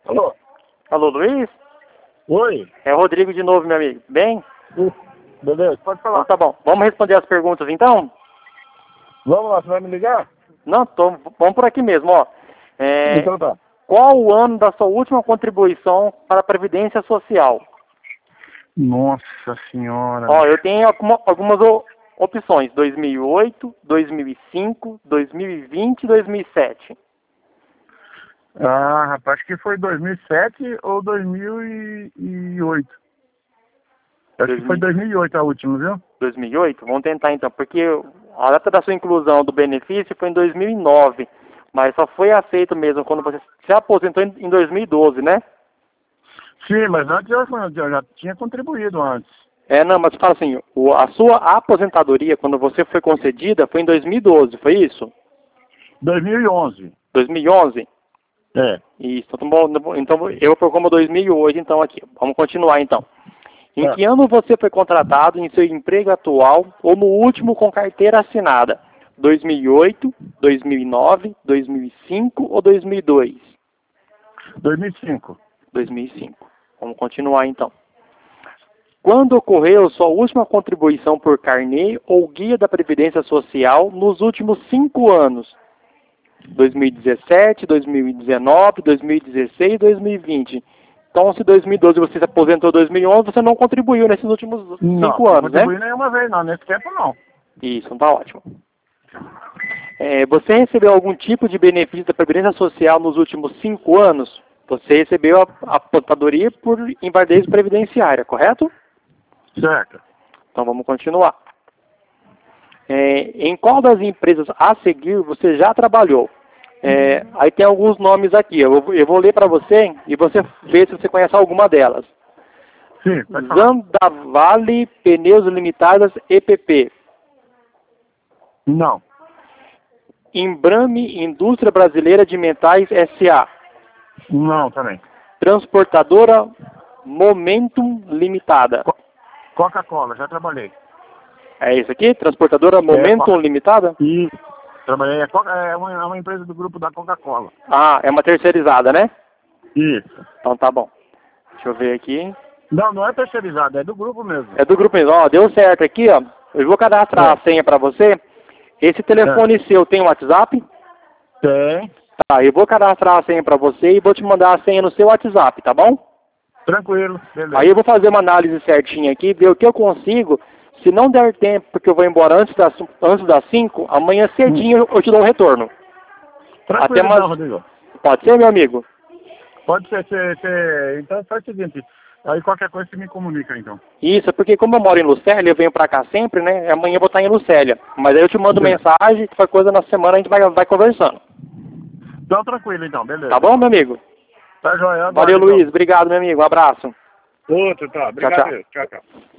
Alô? Alô, Luiz? Oi? É o Rodrigo de novo, meu amigo. Bem? Beleza, pode Então falar. tá bom. Vamos responder as perguntas então? Vamos lá, você vai me ligar? Não, vamos por aqui mesmo, ó. Então tá. Qual o ano da sua última contribuição para a Previdência Social? Nossa senhora. Ó, eu tenho algumas opções. 2008, 2005, 2020 e 2007. Ah, rapaz, acho que foi 2007 ou 2008. Acho que foi 2008 a última, viu? 2008? Vamos tentar então, porque a data da sua inclusão do benefício foi em 2009, mas só foi aceito mesmo quando você se aposentou em 2012, né? Sim, mas antes eu já tinha contribuído antes. Não, mas fala assim, a sua aposentadoria, quando você foi concedida, foi em 2012, foi isso? 2011. 2011? É. Isso, então eu proponho 2008 então aqui. Vamos continuar então. Em Tá. que ano você foi contratado em seu emprego atual ou no último com carteira assinada? 2008, 2009, 2005 ou 2002? 2005. 2005. Vamos continuar então. Quando ocorreu sua última contribuição por carnê ou guia da Previdência Social nos últimos 5 anos? 2017, 2019, 2016, 2020. Então, se 2012 você se aposentou em 2011, você não contribuiu nesses últimos 5 anos, né? Não contribuí nenhuma vez, não. Nesse tempo, não. Isso, então tá ótimo. Você recebeu algum tipo de benefício da Previdência Social nos últimos 5 anos? Você recebeu a aposentadoria por invalidez previdenciária, correto? Certo. Então vamos continuar. Em qual das empresas a seguir você já trabalhou? Aí tem alguns nomes aqui. Eu vou ler para você e você vê se você conhece alguma delas. Sim, pode falar. Zandavale Pneus Limitadas EPP. Não. Embrame Indústria Brasileira de Metais SA. Não, também. Transportadora Momentum Limitada. Coca-Cola, já trabalhei. É isso aqui? Transportadora Momentum Limitada? E trabalhei, é uma empresa do grupo da Coca-Cola. Ah, é uma terceirizada, né? Isso. Então tá bom. Deixa eu ver aqui. Não, não é terceirizado, é do grupo mesmo. É do grupo mesmo. Ó, deu certo aqui, ó. Eu vou cadastrar a senha para você. Esse telefone seu tem WhatsApp? Tem. Tá, eu vou cadastrar a senha para você e vou te mandar a senha no seu WhatsApp, tá bom? Tranquilo, beleza. Aí eu vou fazer uma análise certinha aqui, ver o que eu consigo. Se não der tempo, porque eu vou embora antes das 5, amanhã cedinho eu te dou um retorno. Tranquilo, então, Rodrigo. Pode ser, meu amigo? Pode ser. Então faz o seguinte, aí qualquer coisa você me comunica, então. Isso, porque como eu moro em Lucélia, eu venho pra cá sempre, né? Amanhã eu vou estar em Lucélia. Mas aí eu te mando mensagem, qualquer coisa na semana a gente vai conversando. Então tranquilo, então, beleza. Tá bom, meu amigo? Tá joia. Valeu, Luiz. Obrigado, meu amigo. Um abraço. Outro, tá. Obrigado. Tchau, tchau. Tchau.